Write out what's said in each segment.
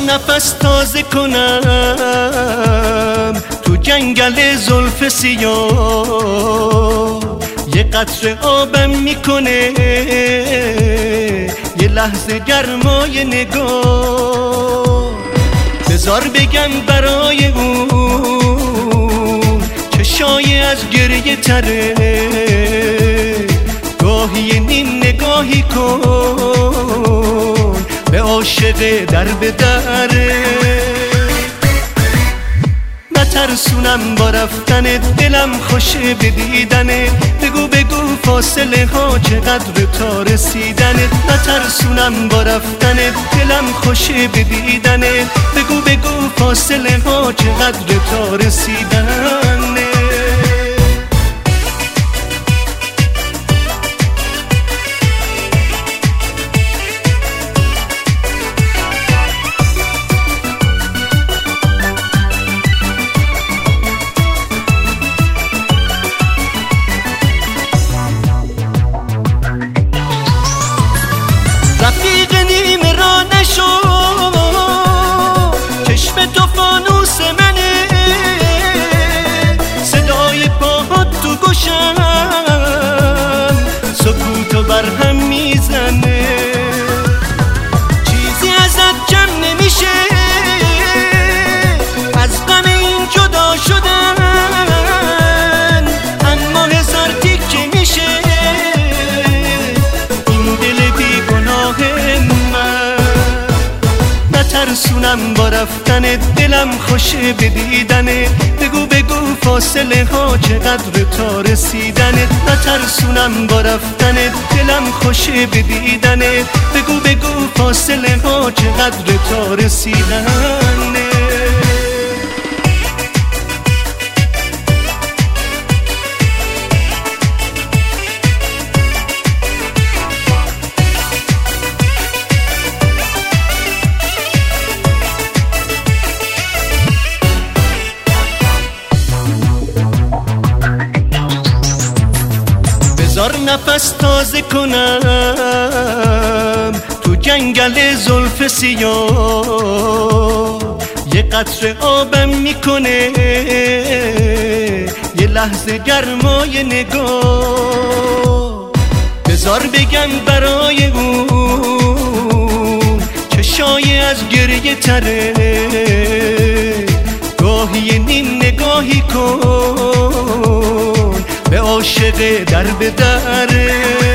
نفس تازه کنم تو جنگل زلف سیاه، یه قطره آبم میکنه یه لحظه گرمای نگاه. بذار بگم برای اون چشای از گریه تره، گاهی نیم نگاهی کن به عاشق در به دره. نترسونم با رفتن دلم خوشه به دیدنه، بگو بگو فاصله ها چقدر تا رسیدنه. نترسونم با رفتن دلم خوشه به دیدنه، بگو بگو فاصله ها چقدر تا رسیدنه. رفیق نیمه را نشو، چشم تو فانوس منه، صدای پاهات تو گوشم سکوتو برهم میزنه. چیزی ازت کم نمیشه از غم این جدا شدن، اما هزار تیکه میشه نترسونم با رفتن دلم خوشه به دیدنه، بگو بگو فاصله ها چقدر تا رسیدنه. نترسونم با رفتن دلم خوشه به دیدنه، بگو بگو فاصله ها چقدر تا رسیدنه. بذار نفس تازه کنم تو جنگل زلف سیاه، یه قطره آبم میکنه یه لحظه گرمای نگاه. بذار بگم برای اون چشای از گریه تره، گاهی نیم نگاهی کن به عاشق در به دره.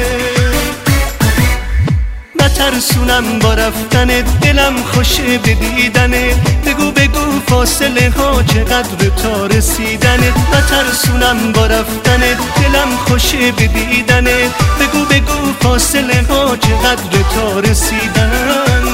نترسونم با رفتن دلم خوشه به دیدنه، بگو بگو فاصله ها چقدر تا رسیدنه. نترسونم با رفتن دلم خوشه به دیدنه، بگو بگو فاصله ها چقدر تا رسیدنه.